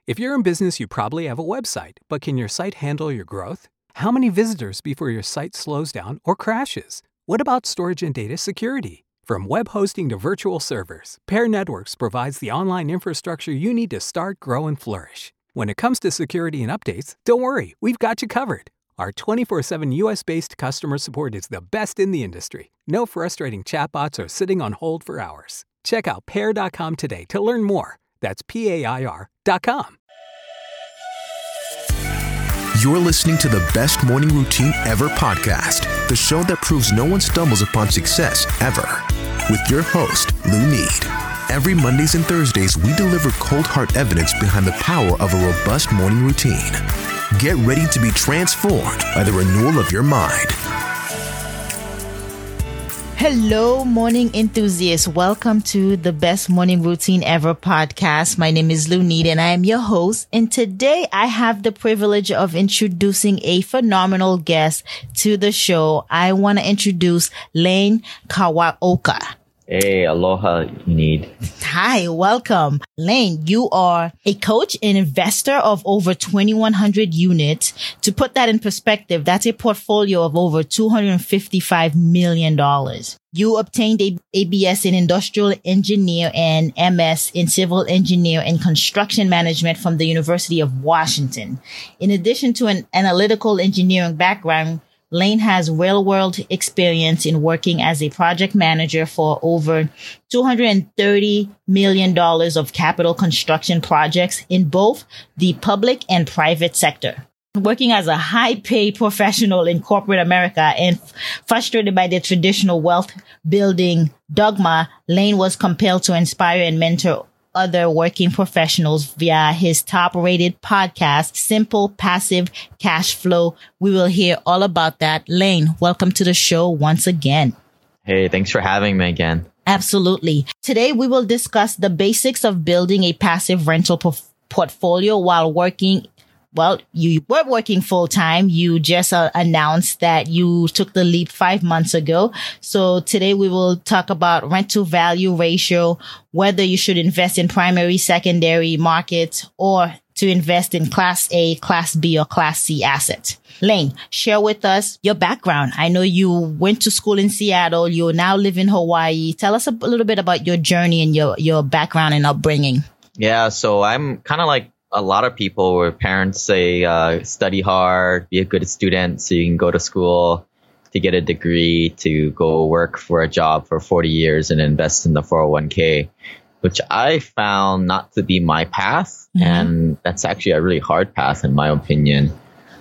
If you're in business, you probably have a website, but can your site handle your growth? How many visitors before your site slows down or crashes? What about storage and data security? From web hosting to virtual servers, Pair Networks provides the online infrastructure you need to start, grow, and flourish. When it comes to security and updates, don't worry, we've got you covered. Our 24/7 US-based customer support is the best in the industry. No frustrating chatbots or sitting on hold for hours. Check out pair.com today to learn more. That's PAIR.com. You're listening to the Best Morning Routine Ever podcast, the show that proves no one stumbles upon success ever. With your host, Lou Need. Every Mondays and Thursdays, we deliver cold hard evidence behind the power of a robust morning routine. Get ready to be transformed by the renewal of your mind. Hello, morning enthusiasts. Welcome to the Best Morning Routine Ever podcast. My name is Lou Need and I am your host. And today I have the privilege of introducing a phenomenal guest to the show. I want to introduce Lane Kawaoka. Hey, aloha, Need. Hi, welcome. Lane, you are a coach and investor of over 2,100 units. To put that in perspective, that's a portfolio of over $255 million. You obtained a BS in industrial engineer and MS in civil engineer and construction management from the University of Washington. In addition to an analytical engineering background, Lane has real-world experience in working as a project manager for over $230 million of capital construction projects in both the public and private sector. Working as a high-paid professional in corporate America and frustrated by the traditional wealth-building dogma, Lane was compelled to inspire and mentor other working professionals via his top-rated podcast, Simple Passive Cash Flow. We will hear all about that. Lane, welcome to the show once again. Hey, thanks for having me again. Absolutely. Today, we will discuss the basics of building a passive rental portfolio while working. Well, you were working full time. You just announced that you took the leap 5 months ago. So today we will talk about rent to value ratio, whether you should invest in primary, secondary markets or to invest in Class A, Class B or Class C assets. Lane, share with us your background. I know you went to school in Seattle. You now live in Hawaii. Tell us a little bit about your journey and your background and upbringing. Yeah, so I'm kind of like a lot of people where parents say, study hard, be a good student so you can go to school to get a degree, to go work for a job for 40 years and invest in the 401k, which I found not to be my path. Mm-hmm. And that's actually a really hard path, in my opinion.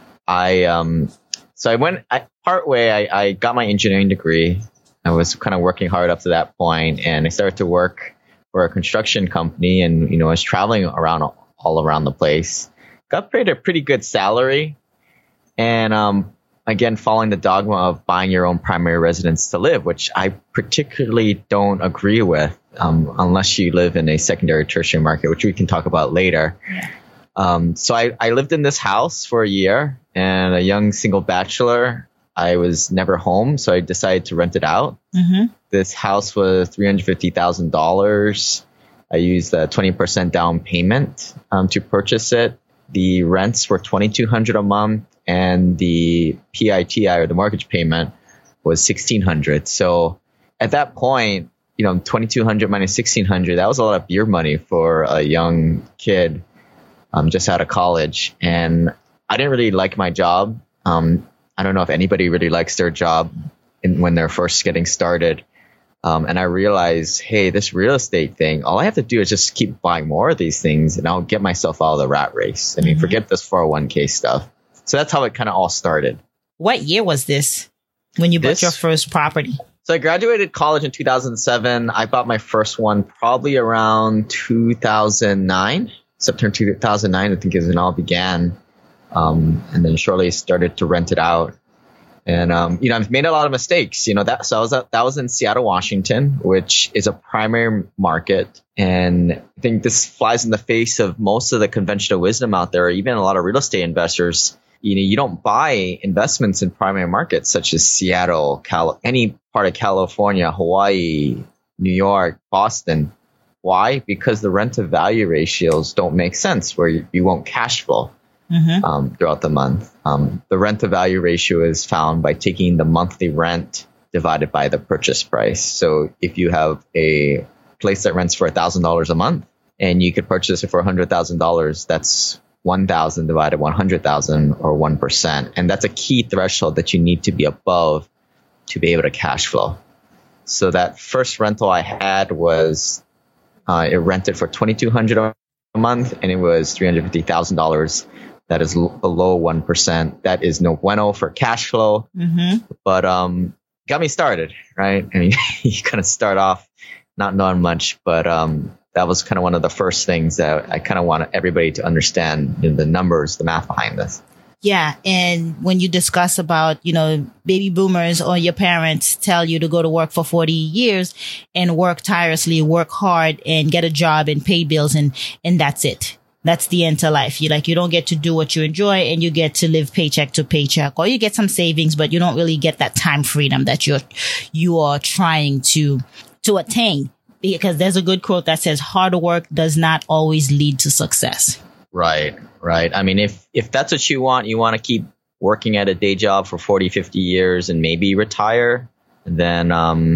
I got my engineering degree. I was kind of working hard up to that point, and I started to work for a construction company, and, I was traveling all around the place. Got paid a pretty good salary. And again, following the dogma of buying your own primary residence to live, which I particularly don't agree with unless you live in a secondary tertiary market, which we can talk about later. Yeah. So I lived in this house for a year, and a young single bachelor. I was never home, so I decided to rent it out. Mm-hmm. This house was $350,000. I used a 20% down payment to purchase it. The rents were $2,200 a month, and the PITI, or the mortgage payment, was $1,600. So at that point, $2,200 minus $1,600, that was a lot of beer money for a young kid just out of college. And I didn't really like my job. I don't know if anybody really likes their job when they're first getting started. And I realized, hey, this real estate thing, all I have to do is just keep buying more of these things and I'll get myself out of the rat race. I mean, forget this 401k stuff. So that's how it kind of all started. What year was this when you bought your first property? So I graduated college in 2007. I bought my first one probably around 2009, September 2009, I think is when it all began. And then shortly started to rent it out. And, I've made a lot of mistakes, that was in Seattle, Washington, which is a primary market. And I think this flies in the face of most of the conventional wisdom out there, even a lot of real estate investors. You don't buy investments in primary markets such as Seattle, any part of California, Hawaii, New York, Boston. Why? Because the rent to value ratios don't make sense where you won't cash flow throughout the month. The rent to value ratio is found by taking the monthly rent divided by the purchase price. So if you have a place that rents for $1,000 a month and you could purchase it for $100,000, that's 1,000 divided 100,000 or 1%. And that's a key threshold that you need to be above to be able to cash flow. So that first rental I had was, it rented for $2,200 a month and it was $350,000. That is below 1%. That is no bueno for cash flow, but got me started, right? I mean, you kind of start off not knowing much, but that was kind of one of the first things that I kind of want everybody to understand, the numbers, the math behind this. Yeah. And when you discuss about, baby boomers or your parents tell you to go to work for 40 years and work tirelessly, work hard and get a job and pay bills and that's it. That's the end to life. You don't get to do what you enjoy and you get to live paycheck to paycheck, or you get some savings, but you don't really get that time freedom that you are trying to attain, because there's a good quote that says hard work does not always lead to success. Right. I mean, if that's what you want to keep working at a day job for 40, 50 years and maybe retire, then,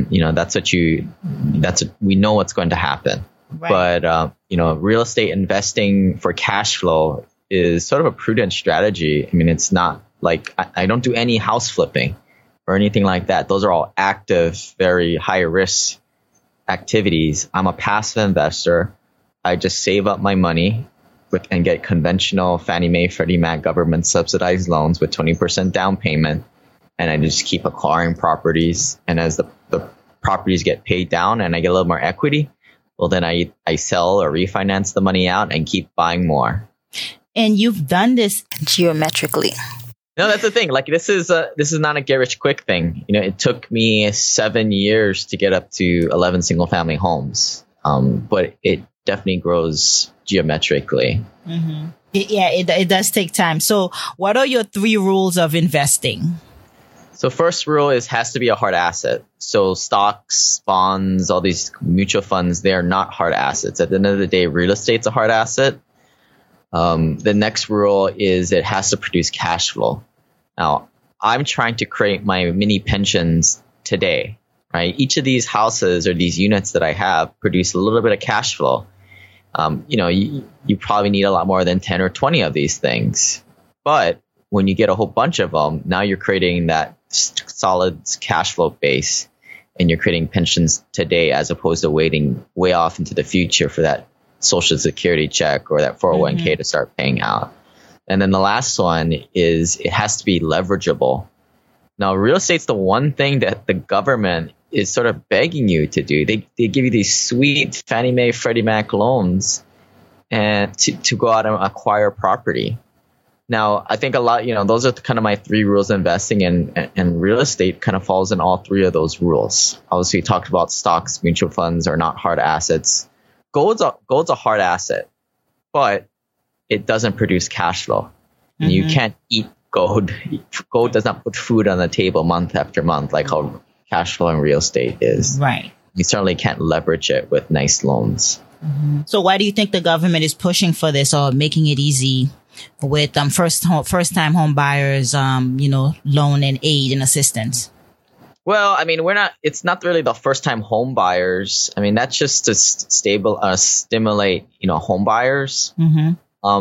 we know what's going to happen. Right. But, real estate investing for cash flow is sort of a prudent strategy. I mean, it's not like I don't do any house flipping or anything like that. Those are all active, very high risk activities. I'm a passive investor. I just save up my money and get conventional Fannie Mae, Freddie Mac government subsidized loans with 20% down payment. And I just keep acquiring properties. And as the properties get paid down and I get a little more equity, well, then I sell or refinance the money out and keep buying more. And you've done this geometrically. No, that's the thing. Like this is not a get rich quick thing. It took me 7 years to get up to 11 single family homes. But it definitely grows geometrically. Mm-hmm. It does take time. So what are your 3 rules of investing? So first rule has to be a hard asset. So stocks, bonds, all these mutual funds, they are not hard assets. At the end of the day, real estate's a hard asset. The next rule is it has to produce cash flow. Now, I'm trying to create my mini pensions today, right? Each of these houses or these units that I have produce a little bit of cash flow. You probably need a lot more than 10 or 20 of these things. But when you get a whole bunch of them, now you're creating that solid cash flow base and you're creating pensions today as opposed to waiting way off into the future for that Social Security check or that 401k to start paying out. And then the last one is it has to be leverageable. Now, real estate's the one thing that the government is sort of begging you to do. They give you these sweet Fannie Mae, Freddie Mac loans and to go out and acquire property. Now, I think a lot, those are kind of my 3 rules of investing, and real estate kind of falls in all 3 of those rules. Obviously, we talked about stocks, mutual funds are not hard assets. Gold's a hard asset, but it doesn't produce cash flow. And you can't eat gold. Gold does not put food on the table month after month like how cash flow in real estate is. Right. You certainly can't leverage it with nice loans. So why do you think the government is pushing for this or making it easy with first time home buyers, loan and aid and assistance? Well, I mean, it's not really the first time home buyers. I mean, that's just to stimulate, home buyers. And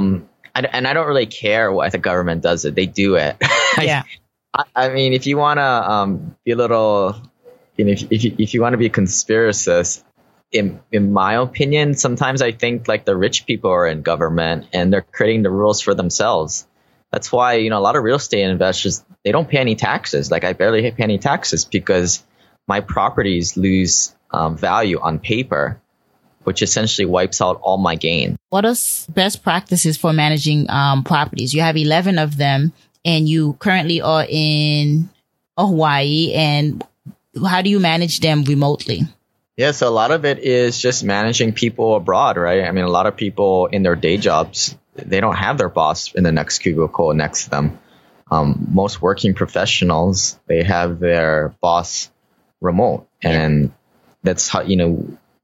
I don't really care what the government does it. They do it. Yeah. I mean, if you want to be a little, if you want to be a conspiracist, in my opinion, sometimes I think like the rich people are in government and they're creating the rules for themselves. That's why, a lot of real estate investors, they don't pay any taxes. Like I barely pay any taxes because my properties lose value on paper, which essentially wipes out all my gain. What are best practices for managing properties? You have 11 of them and you currently are in Hawaii. And how do you manage them remotely? Yeah, so a lot of it is just managing people abroad, right? I mean, a lot of people in their day jobs, they don't have their boss in the next cubicle next to them. Most working professionals, they have their boss remote. And that's how,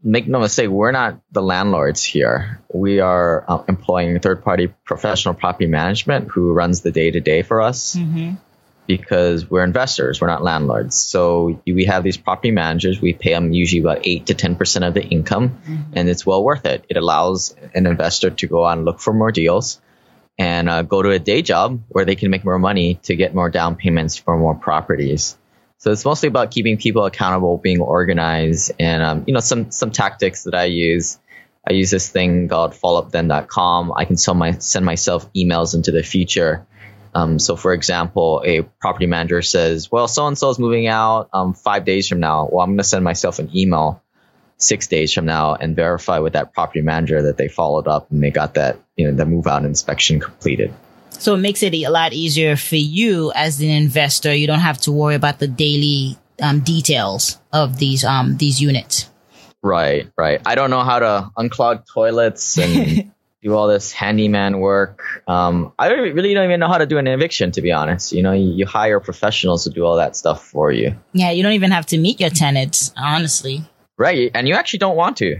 make no mistake, we're not the landlords here. We are employing third-party professional property management who runs the day-to-day for us because we're investors. We're not landlords. So we have these property managers. We pay them usually about 8 to 10% of the income, and it's well worth it. It allows an investor to go out and look for more deals and go to a day job where they can make more money to get more down payments for more properties. So it's mostly about keeping people accountable, being organized, and some tactics that I use. I use this thing called followupthen.com. I can send myself emails into the future. So for example, a property manager says, well, so-and-so is moving out 5 days from now. Well, I'm going to send myself an email 6 days from now and verify with that property manager that they followed up and they got that, the move out inspection completed. So it makes it a lot easier for you as an investor. You don't have to worry about the daily details of these units. Right. I don't know how to unclog toilets and do all this handyman work. I really don't even know how to do an eviction, to be honest. You hire professionals to do all that stuff for you. Yeah, you don't even have to meet your tenants, honestly. Right. And you actually don't want to,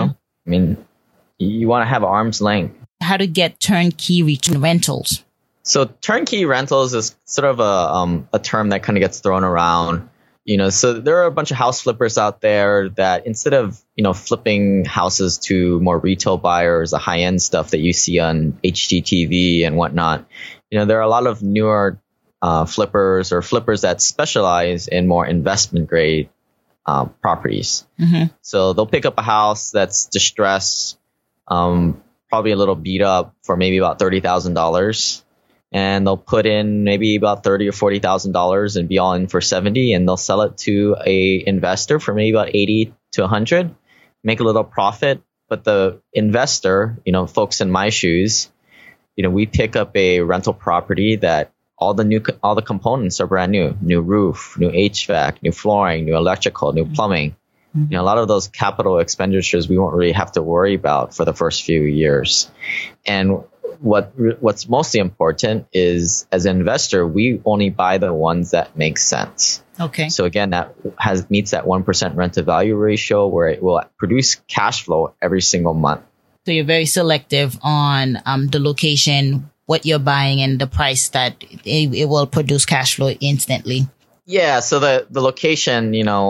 you want to have arm's length. How to get turnkey rentals. So turnkey rentals is sort of a term that kind of gets thrown around. So there are a bunch of house flippers out there that instead of, flipping houses to more retail buyers, the high end stuff that you see on HGTV and whatnot, there are a lot of newer flippers or flippers that specialize in more investment grade properties. So they'll pick up a house that's distressed, probably a little beat up for maybe about $30,000. And they'll put in maybe about $30,000 or $40,000 and be all in for 70, and they'll sell it to a investor for maybe about 80 to 100, make a little profit. But the investor, folks in my shoes, we pick up a rental property that all the components are brand new roof, new HVAC, new flooring, new electrical, new plumbing. A lot of those capital expenditures we won't really have to worry about for the first few years. And what's mostly important is, as an investor, we only buy the ones that make sense. Okay. So again, that meets that 1% rent to value ratio where it will produce cash flow every single month. So you're very selective on the location, what you're buying, and the price that it will produce cash flow instantly. Yeah. So the location,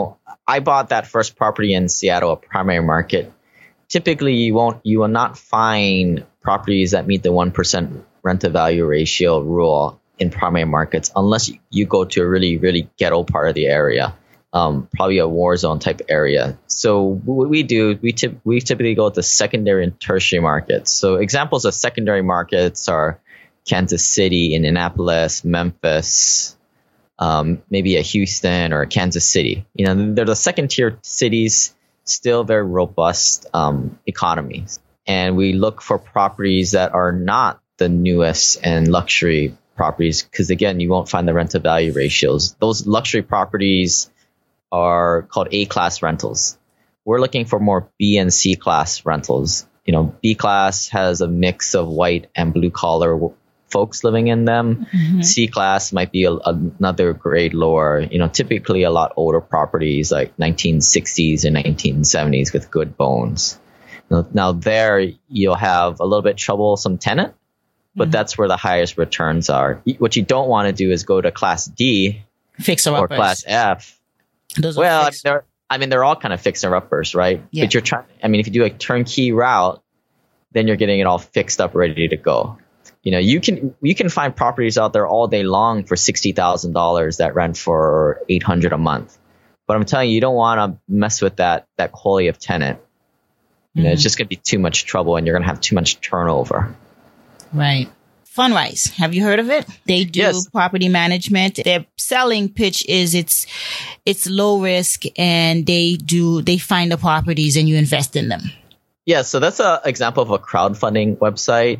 I bought that first property in Seattle, a primary market. Typically, you will not find properties that meet the 1% rent to value ratio rule in primary markets unless you go to a really, really ghetto part of the area, probably a war zone type area. So what we do, we typically go to secondary and tertiary markets. So examples of secondary markets are Kansas City, Indianapolis, Memphis, maybe a Houston or a Kansas City. They're the second tier cities, still very robust economies. And we look for properties that are not the newest and luxury properties because, again, you won't find the rent to value ratios. Those luxury properties are called A-class rentals. We're looking for more B and C-class rentals. B class has a mix of white and blue collar folks living in them. C-class might be another grade lower, typically a lot older properties like 1960s and 1970s with good bones. Now there you'll have a little bit troublesome tenant, but that's where the highest returns are. What you don't want to do is go to class D or class F. They're all kind of fixer-uppers, right? Yeah. But if you do a turnkey route, then you're getting it all fixed up, ready to go. You can find properties out there all day long for $60,000 that rent for $800 a month. But I'm telling you, you don't want to mess with that quality of tenant. It's just going to be too much trouble and you're going to have too much turnover. Right. Fundrise. Have you heard of it? They do property management. Their selling pitch is it's low risk and they find the properties and you invest in them. Yeah. So that's an example of a crowdfunding website.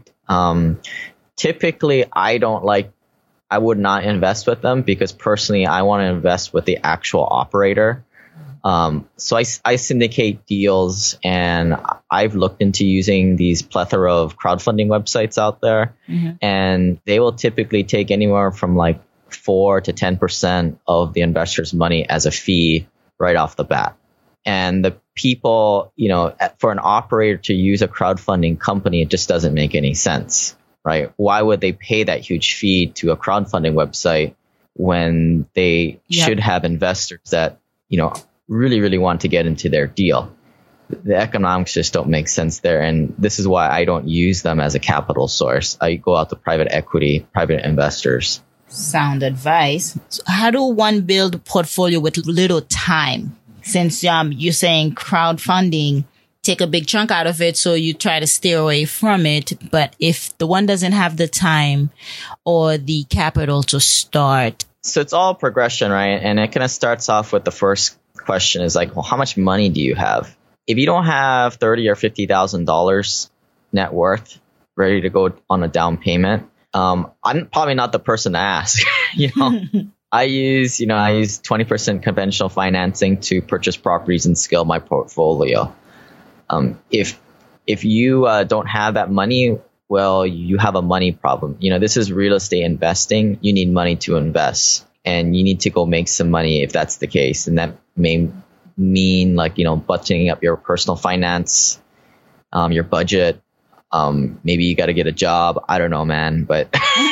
Typically, I would not invest with them because personally, I want to invest with the actual operator. So I syndicate deals and I've looked into using these plethora of crowdfunding websites out there and they will typically take anywhere from like 4 to 10% of the investor's money as a fee right off the bat. And people, for an operator to use a crowdfunding company, it just doesn't make any sense, right? Why would they pay that huge fee to a crowdfunding website when they should have investors that, really, really want to get into their deal? The economics just don't make sense there. And this is why I don't use them as a capital source. I go out to private equity, private investors. Sound advice. So how do one build a portfolio with little time? Since you're saying crowdfunding, take a big chunk out of it, so you try to steer away from it. But if the one doesn't have the time or the capital to start. So it's all progression, right? And it kind of starts off with the first question is like, well, how much money do you have? If you don't have $30,000 or $50,000 net worth ready to go on a down payment, I'm probably not the person to ask. I use 20% conventional financing to purchase properties and scale my portfolio. If you don't have that money, well, you have a money problem. This is real estate investing. You need money to invest, and you need to go make some money if that's the case. And that may mean buttoning up your personal finance, your budget. Maybe you got to get a job. I don't know, man. But,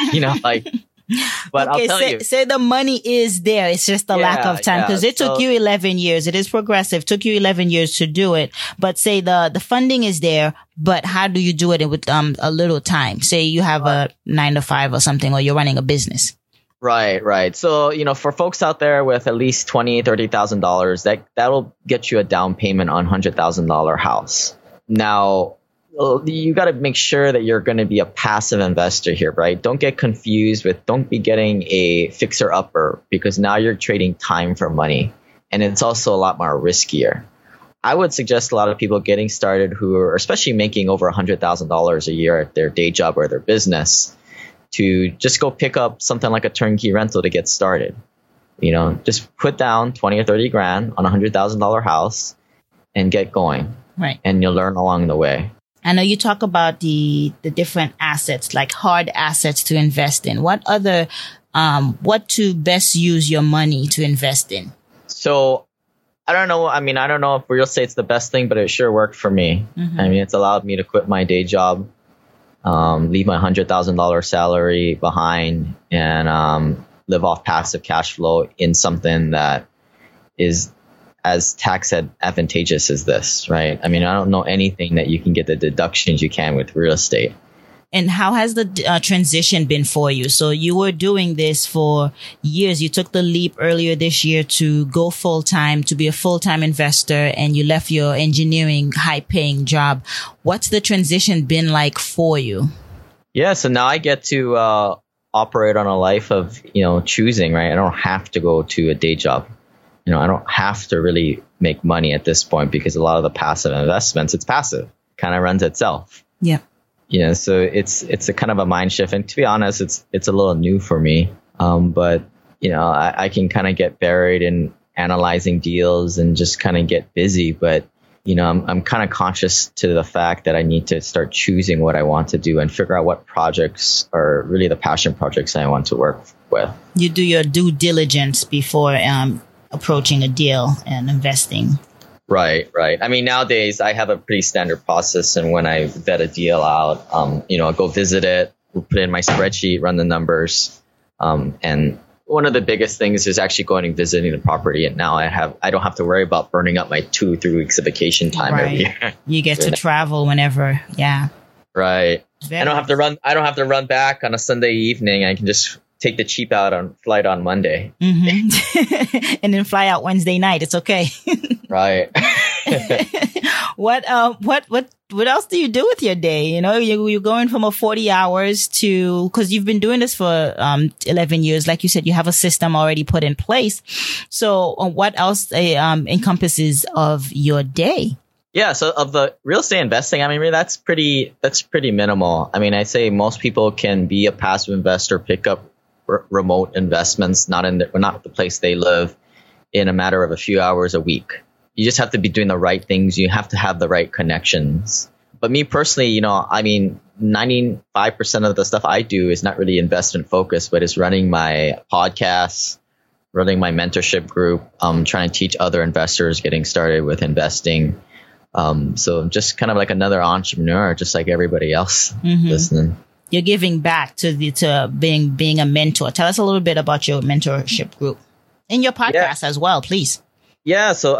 but okay, I'll tell you. So the money is there. It's just the lack of time, because it took you 11 years. It is progressive. Took you 11 years to do it. But say the funding is there, but how do you do it with a little time? Say you have a 9 to 5 or something, or you're running a business. Right. So, for folks out there with at least $20,000, $30,000, that'll get you a down payment on $100,000 house. Now, you got to make sure that you're going to be a passive investor here, right? Don't get confused don't be getting a fixer upper, because now you're trading time for money, and it's also a lot more riskier. I would suggest a lot of people getting started who are especially making over $100,000 a year at their day job or their business to just go pick up something like a turnkey rental to get started. Just put down 20 or 30 grand on a $100,000 house and get going. Right. And you'll learn along the way. I know you talk about the different assets, like hard assets to invest in. What to best use your money to invest in? So I don't know. I don't know if real estate's the best thing, but it sure worked for me. Mm-hmm. It's allowed me to quit my day job, leave my $100,000 salary behind, and live off passive cash flow in something that is as tax advantageous as this, right? I don't know anything that you can get the deductions you can with real estate. And how has the transition been for you? So you were doing this for years. You took the leap earlier this year to go full-time, to be a full-time investor, and you left your engineering high-paying job. What's the transition been like for you? Yeah, so now I get to operate on a life of, choosing, right? I don't have to go to a day job. I don't have to really make money at this point, because a lot of the passive investments, it's passive, kind of runs itself. Yeah. So it's a kind of a mind shift. And to be honest, it's a little new for me. But I can kind of get buried in analyzing deals and just kind of get busy. But, I'm kind of conscious to the fact that I need to start choosing what I want to do and figure out what projects are really the passion projects I want to work with. You do your due diligence before approaching a deal and investing. Right. Nowadays I have a pretty standard process, and when I vet a deal out, I'll go visit it, put it in my spreadsheet, run the numbers, and one of the biggest things is actually going and visiting the property. And now I don't have to worry about burning up my 2-3 weeks of vacation time every year. You get to travel whenever. Yeah. Right. I don't have to run back on a Sunday evening. I can just take the cheap out on flight on Monday. Mm-hmm. And then fly out Wednesday night. It's okay. Right. What else do you do with your day? You're going from a 40 hours to, because you've been doing this for 11 years. Like you said, you have a system already put in place. So what else encompasses of your day? Yeah. So of the real estate investing, that's pretty minimal. I say most people can be a passive investor, pick up remote investments, not the place they live, in a matter of a few hours a week. You just have to be doing the right things. You have to have the right connections. But me personally, 95% of the stuff I do is not really investment focused, but it's running my podcasts, running my mentorship group, trying to teach other investors getting started with investing. So I'm just kind of like another entrepreneur, just like everybody else listening. You're giving back to being a mentor. Tell us a little bit about your mentorship group and your podcast as well, please. Yeah. So,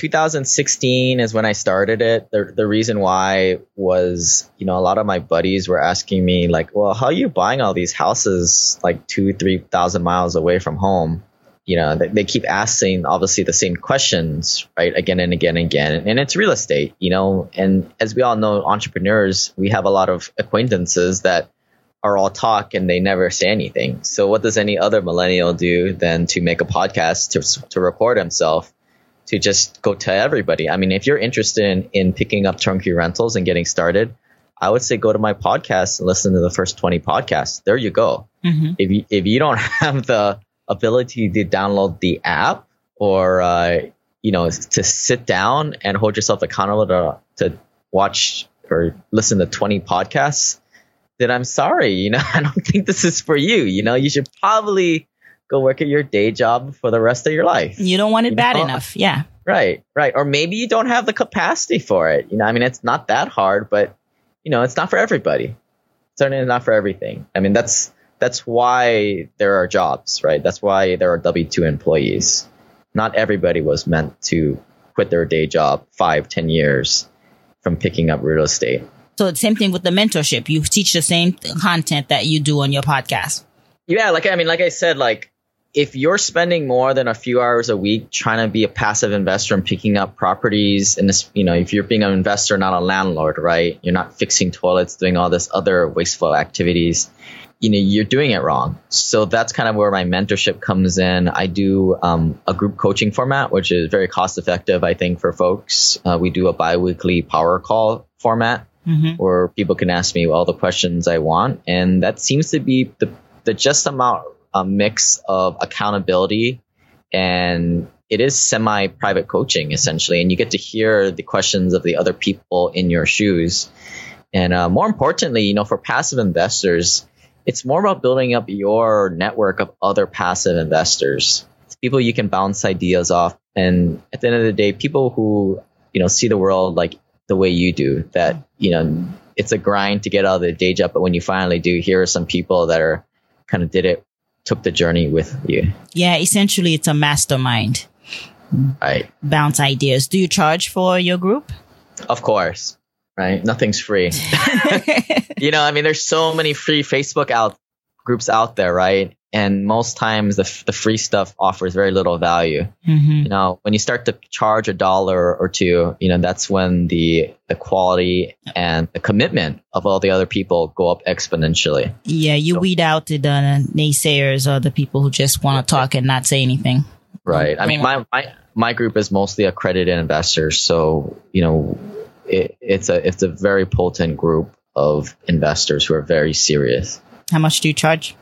2016 is when I started it. The reason why was, a lot of my buddies were asking me like, well, how are you buying all these houses like 2,000-3,000 miles away from home? They keep asking obviously the same questions, right? Again and again and again. And it's real estate, and as we all know, entrepreneurs, we have a lot of acquaintances that are all talk and they never say anything. So what does any other millennial do than to make a podcast, to record himself, to just go to everybody? If you're interested in picking up turnkey rentals and getting started, I would say go to my podcast and listen to the first 20 podcasts. There you go. Mm-hmm. If you don't have the ability to download the app or, to sit down and hold yourself accountable to watch or listen to 20 podcasts, then I'm sorry, I don't think this is for you. You should probably go work at your day job for the rest of your life. You don't want it bad enough. Yeah. Right. Or maybe you don't have the capacity for it. It's not that hard, but, it's not for everybody. Certainly not for everything. That's why there are jobs, right? That's why there are W-2 employees. Not everybody was meant to quit their day job 5-10 years from picking up real estate. So it's same thing with the mentorship. You teach the same content that you do on your podcast. Yeah. Like I said, if you're spending more than a few hours a week trying to be a passive investor and picking up properties, and this, if you're being an investor, not a landlord, right? You're not fixing toilets, doing all this other wasteful activities, you're doing it wrong. So that's kind of where my mentorship comes in. I do a group coaching format, which is very cost effective, I think, for folks. We do a biweekly power call format where people can ask me all the questions I want. And that seems to be the just amount a mix of accountability, and it is semi-private coaching essentially. And you get to hear the questions of the other people in your shoes. And more importantly, for passive investors, it's more about building up your network of other passive investors. It's people you can bounce ideas off. And at the end of the day, people who, see the world like the way you do, that, it's a grind to get out of the day job. But when you finally do, here are some people that are kind of took the journey with you. Yeah, essentially it's a mastermind. Right. Bounce ideas. Do you charge for your group? Of course. Right. Nothing's free. There's so many free Facebook groups out there, right? And most times the free stuff offers very little value. Mm-hmm. When you start to charge $1 or $2, that's when the quality and the commitment of all the other people go up exponentially. Yeah, you weed out the naysayers or the people who just want to talk and not say anything. Right. My group is mostly accredited investors, so it's a very potent group of investors who are very serious. How much do you charge?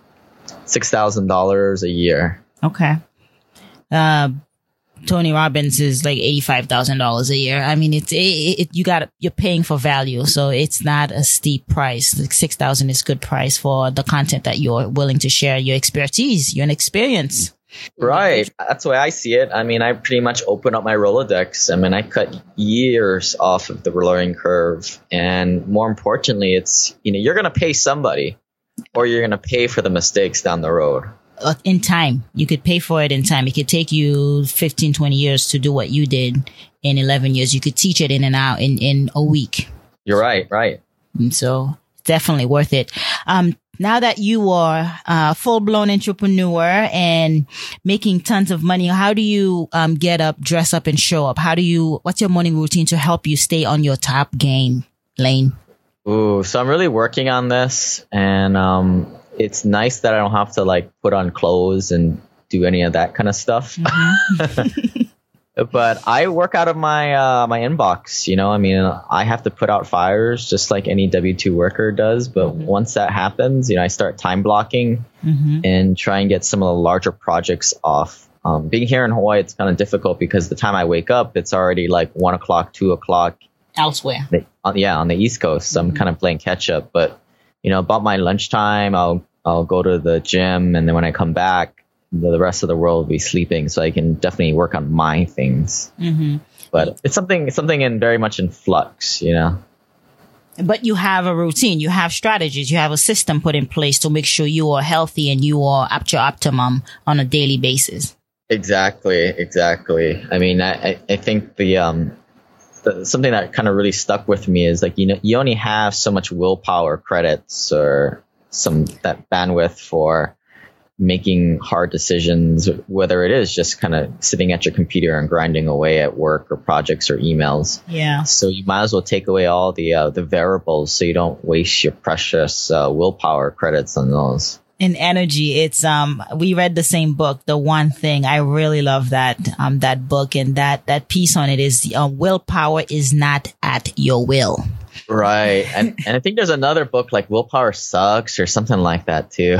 $6,000 a year. Okay. Tony Robbins is like $85,000 a year. You're paying for value, so it's not a steep price. Like $6,000 is good price for the content that you're willing to share, your expertise, your experience. Right. That's the way I see it. I pretty much open up my Rolodex. I cut years off of the learning curve, and more importantly, it's you're going to pay somebody. Or you're going to pay for the mistakes down the road. In time. You could pay for it in time. It could take you 15, 20 years to do what you did in 11 years. You could teach it in a week. You're right. And so definitely worth it. Now that you are a full-blown entrepreneur and making tons of money, how do you get up, dress up, and show up? What's your morning routine to help you stay on your top game, Lane? Ooh, so I'm really working on this, and it's nice that I don't have to put on clothes and do any of that kind of stuff. Mm-hmm. But I work out of my my inbox. I have to put out fires just like any W-2 worker does. But once that happens, I start time blocking and try and get some of the larger projects off. Being here in Hawaii, it's kind of difficult because the time I wake up, it's already 1 o'clock, 2 o'clock. Elsewhere. On the East Coast. So I'm kind of playing catch up. But, about my lunchtime, I'll go to the gym. And then when I come back, the rest of the world will be sleeping, so I can definitely work on my things. Mm-hmm. But it's something very much in flux, you know. But you have a routine, you have strategies, you have a system put in place to make sure you are healthy and you are at your optimum on a daily basis. Exactly. I mean, I think the something that kind of really stuck with me is like, you know, you only have so much willpower credits or that bandwidth for making hard decisions, whether it is just kind of sitting at your computer and grinding away at work or projects or emails. Yeah. So you might as well take away all the variables so you don't waste your precious willpower credits on those. In energy, it's we read the same book, The One Thing. I really love that book, and that piece on it is willpower is not at your will. Right. And I think there's another book like Willpower Sucks or something like that too.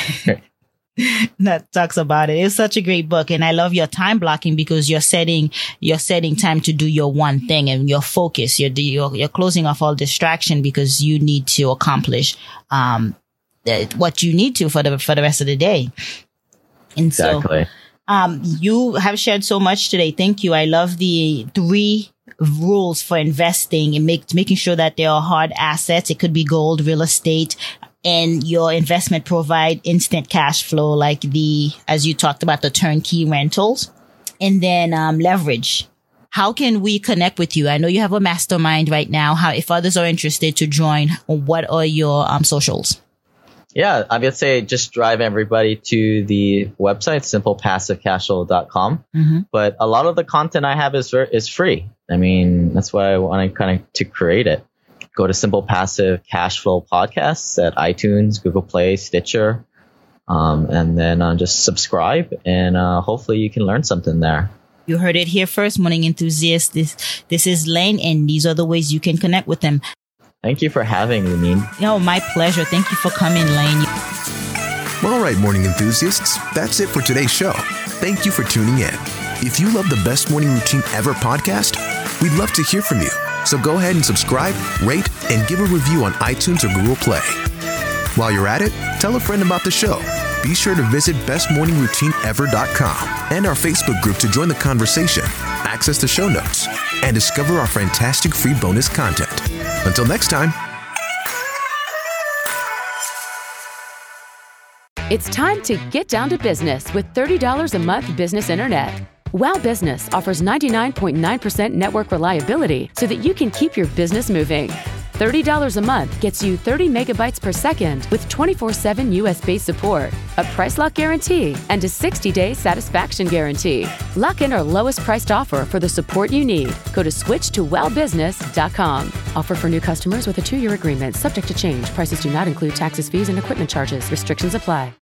That talks about it. It's such a great book, and I love your time blocking because you're setting time to do your one thing and your focus. You're closing off all distraction because you need to accomplish what you need to for the rest of the day. And exactly. So, you have shared so much today. Thank you. I love the 3 rules for investing and making sure that they are hard assets. It could be gold, real estate, and your investment provide instant cash flow, like as you talked about, the turnkey rentals, and then leverage. How can we connect with you? I know you have a mastermind right now. If others are interested to join, what are your socials? Yeah, I would say just drive everybody to the website, simplepassivecashflow.com. Mm-hmm. But a lot of the content I have is free. I mean, that's why I want to create it. Go to Simple Passive Cashflow Podcasts at iTunes, Google Play, Stitcher, and then just subscribe, and hopefully you can learn something there. You heard it here first, morning enthusiasts. This is Lane, and these are the ways you can connect with them. Thank you for having me, Neen. No, my pleasure. Thank you for coming, Lane. All right, morning enthusiasts, that's it for today's show. Thank you for tuning in. If you love the Best Morning Routine Ever podcast, we'd love to hear from you. So go ahead and subscribe, rate, and give a review on iTunes or Google Play. While you're at it, tell a friend about the show. Be sure to visit bestmorningroutineever.com and our Facebook group to join the conversation, access the show notes, and discover our fantastic free bonus content. Until next time. It's time to get down to business with $30 a month business internet. WOW Business offers 99.9% network reliability so that you can keep your business moving. $30 a month gets you 30 megabytes per second with 24/7 US-based support, a price lock guarantee, and a 60-day satisfaction guarantee. Lock in our lowest priced offer for the support you need. Go to switchtowowbusiness.com. Offer for new customers with a 2-year agreement subject to change. Prices do not include taxes, fees, and equipment charges. Restrictions apply.